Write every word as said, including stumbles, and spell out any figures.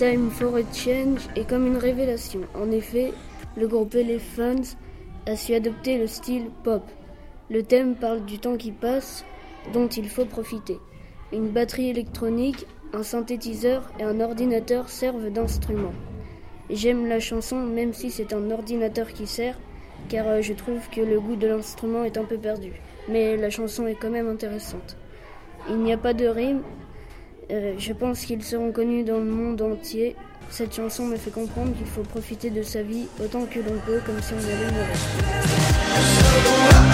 Time for a Change est comme une révélation. En effet, le groupe Elephants a su adopter le style pop. Le thème parle du temps qui passe, dont il faut profiter. Une batterie électronique, un synthétiseur et un ordinateur servent d'instruments. J'aime la chanson même si c'est un ordinateur qui sert, car je trouve que le goût de l'instrument est un peu perdu. Mais la chanson est quand même intéressante. Il n'y a pas de rime, euh, je pense qu'ils seront connus dans le monde entier. Cette chanson me fait comprendre qu'il faut profiter de sa vie autant que l'on peut, comme si on allait mourir.